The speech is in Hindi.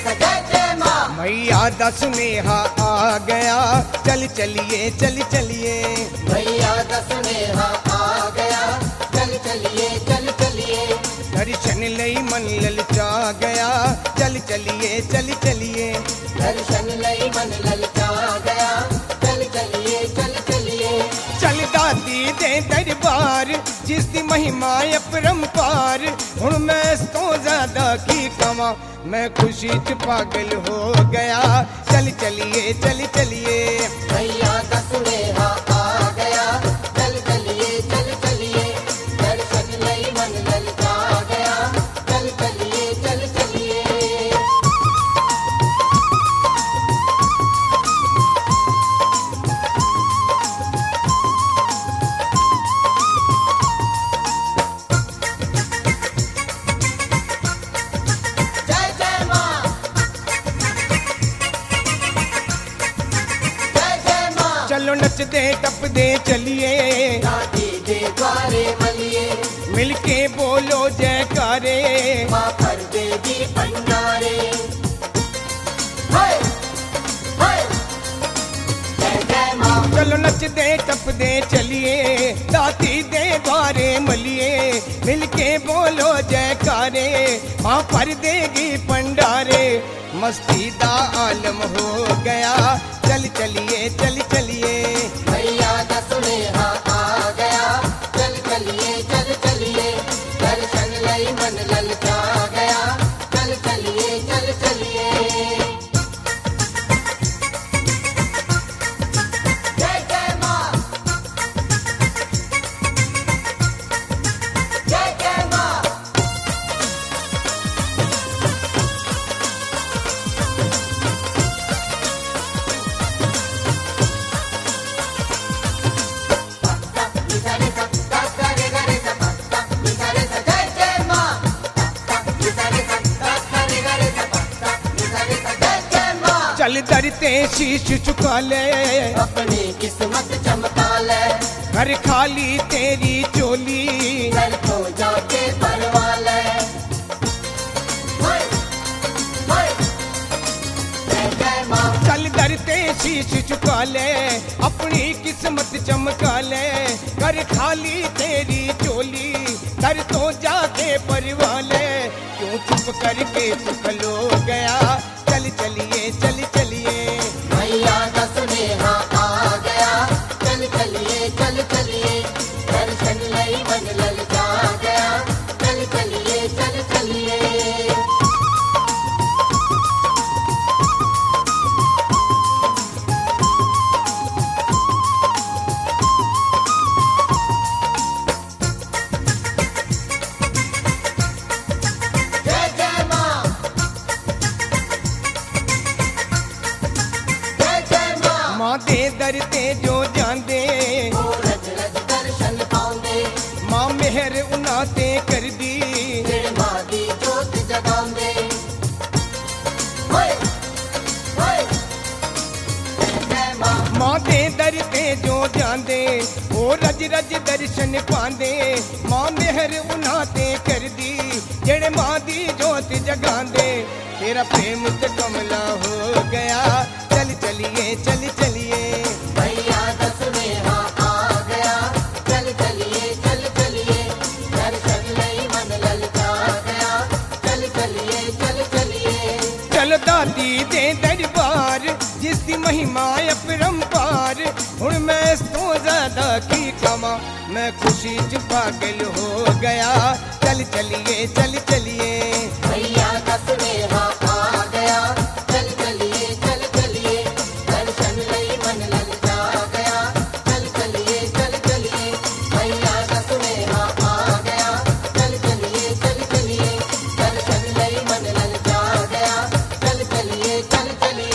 मैया दा सुनेहा आ गया, चल चलिए चल चलिए। मैया दा सुनेहा आ गया, चल चलिए चल चलिए। दर्शन लई मन ललचा गया, चल चलिए चल चलिए। दर्शन लई मन ललचा गया, चल चलिए चल चलिए। चल दादी दे दरबार, जिस दी महिमा अपरंपार। हुण मैं इस तो ज्यादा की कमा, मैं खुशी च पागल हो गया, चल चलिए चल चलिए। मैया दा सुनेहा आ गया, चल चलिए चल चलिए। दर्शन लई मन ललचा गया, चल चलिए चल चलिए। चलो नचदे टपदे चलिए, दादी दे द्वारे मलिए। मिलके बोलो जयकारे। माँ पर देगी भंडारे। हाय हाय जय जय माँ। चलो नचदे टपदे चलिए, दाती दे द्वारे मलिए। मिलके बोलो जयकारे, माँ पर देगी भंडारे। मस्ती दा आलम हो गया, चल चलिए चल चलिए। मैया दा सुनेहा आ गया, चल चलिए चल चलिए। दर्शन लई मन ललचा गया, चल चलिए चल चलिए। जय जय माँ। जय जय माँ। चल दरते शीश झुका ले, अपनी किस्मत चमका ले। घर खाली तेरी चोली। घर को जाके भरवा ले। हाय हाय जय जय माँ। चल दरते शीश झुका ले, अपनी किस्मत चमका ले। घर खाली तेरी चोली, घर तो जाके परवा ले। क्यों चुप करके तू खलो गया, चल चलिए चल चलिए। मैया का सुनेहा आ गया, चल चलिए चल चलिए। दर्शन लई मन ललचा गया, चल चलिए चल चलिए। जय जय माँ। जय जय माँ। माँ दे दर ते जो जांदे, ओ रज रज दर्शन पाਉਂਦੇ। माँ मेहर उन्हां ते कर दी। ਜਿਹੜੇ ਮਾਂ ਦੀ ਜੋਤ ਜਗਾਉਂਦੇ। ਹੋਏ ਹੋਏ ਜੈ ਜੈ ਮਾਂ। माँ दे दर ते जो जांदे, ओ रज रज दर्शन पांदे। माँ मेहर उन्हां ते कर दी, जेड़े माँ दी जोत जगांदे। तेरा प्रेम ते कमला हो गया, चल चलिए चल चलिए। मैया दा सुनेहा आ गया, चल चलिए चल चलिए। दर्शन लई मन ललचा गया, चल चलिए चल चलिए। चल दादी दे दरबार, जिस दी महिमा अपरंपार। हुण मैं इस तो ज्यादा की कमा, मैं खुशी च पागल हो गया, चल चलिए चल चलिए। मैया का सुनेहा आ गया, चल चलिए चल चलिए। दर्शन लई मन ललचा गया, चल चलिए चल चलिए। मैया का सुनेहा आ गया, चल चलिए चल चलिए। दर्शन लई मन ललचा गया, चल चलिए चल चलिए।